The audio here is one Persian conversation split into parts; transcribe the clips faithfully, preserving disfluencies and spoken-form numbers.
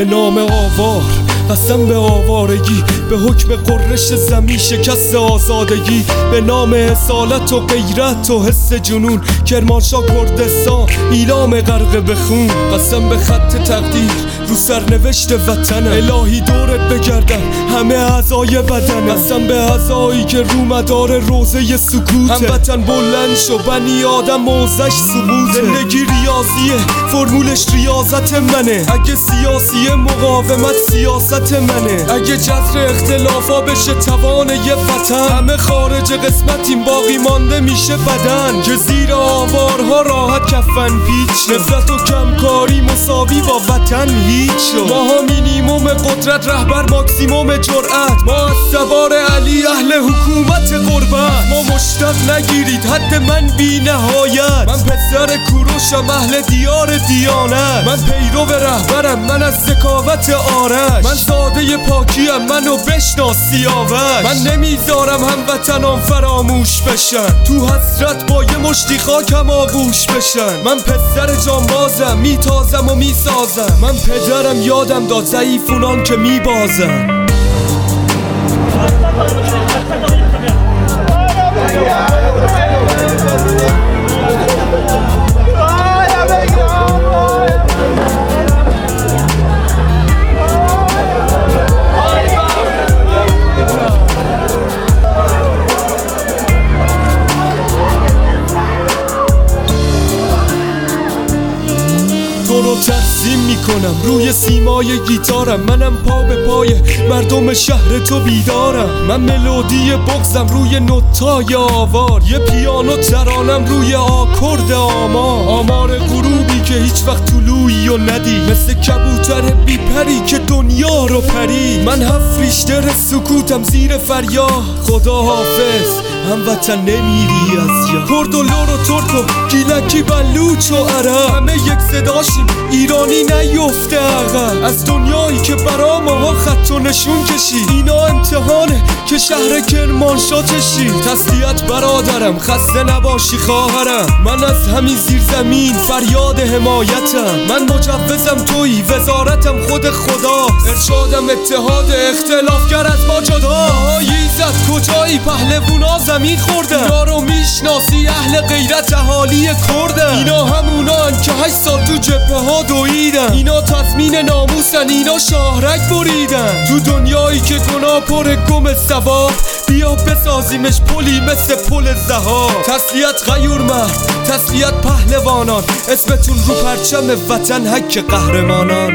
نام آوار، قسم به آوارگی، به حکم قررش زمین شکست آزادگی، به نام اصالت و غیرت و حس جنون، کرمانشاه کردستان ایلام غرق به خون. قسم به خط تقدیر رو سرنوشت وطن، الهی دورت بگردن همه اعضای بدن. قسم به اعضایی که رو مدار روزه سکوته، هموطن بلند شو بنی آدم موزش سقوطه. زندگی ریاضیه فرمولش ریاضت منه، اگه سیاسی مقاومت سیاست منه، اگه جذر اختلافا بشه توان یه وطن، همه خارج قسمتیم باقی مانده میشه بدن، که زیر آوارها راحت کفن پیچ، نفرت و کمکاری مساوی با وطن هیچ شد. ماها مینیموم قدرت، رهبر ماکسیموم جرأت، ما از سوار علی اهل حکومت قربت، ما مشتق نگیرید حد من بی نهایت، من پسر کوروشم اهل دیار دیانت، من پیرو رهبرم من از ذکاوت آرش، من ساده پاکیم منو بشناس سیاوش، من نمیذارم هموطنان فراموش بشن، تو حسرت با یه مشتی خاکم آغوش بشن، من پسر جانبازم میتازم و میسازم، من پدرم یادم داد ضعیفونان که میبازم. تو رو تقسیم میکنم روی سیمای گیتارم، منم پا به پای مردم شهر تو بیدارم، من ملودی بغزم روی نوتای آوار، یه پیانو ترانم روی آکورد آمار، آمار غروبی که هیچ وقت طلوعی و ندی، مثل کبوتر بی پری که دنیا رو پری، من هفت ریشتر سکوتم زیر فریاد خدا حافظ هموطن نمیری از یا، کرد و لور و ترک و گیلکی بلوچ و عرب، همه یک صداشیم ایرانی نیفته عقب، از دنیایی که برا ماها خط و نشون کشید، اینا امتحانه که شهر کرمانشاه چشید. تسلیت برادرم خسته نباشی خواهرم، من از همین زیر زمین فریاد حمایتم، من مجوزم تویی وزارتم خود خدا، ارشادم اتحاد اختلافگر از ما جدا، ایزد کجایی پهلوونا زمین خوردن، اینا رو میشناسی اهل غیرت اهالی کردن، اینا همونان که هشت سال تو جبهه ها دویدن، اینا تضمین ناموسن اینا شاهرگ بریدن، تو دنیایی که گناه پر گم ثواب، بیا بسازیمش پلی مثل پل ذهاب. تسلیت غیور مرد، تسلیت پهلوانان، اسمتون رو پرچم وطن حک قهرمانان.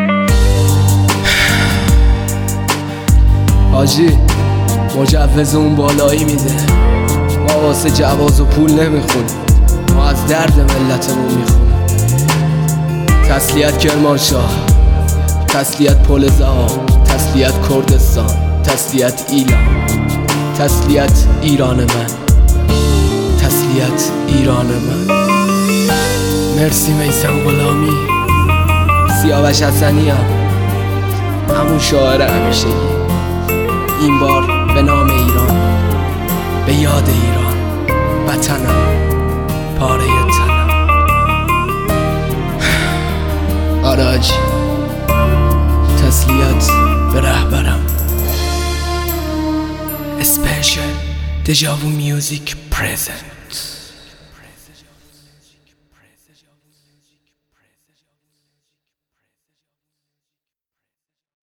حاجی مجوز اون بالایی میده، ما واسه جواز و پول نمیخونیم، ما از درد ملتمون میخونیم. تسلیت کرمانشاه، تسلیت پل ذهاب، تسلیت کردستان، تسلیت ایلام، تسلیت ایران من، تسلیت ایران من. مرسی میثم غلامی، سیاوش حسنی هم همون شاعر همیشگی، این بار به نام ایران، به یاد ایران، وطنم، پاره تنم. آراج تسلیت به رهبرم. اسپیشل دژاوو میوزیک پرزنت.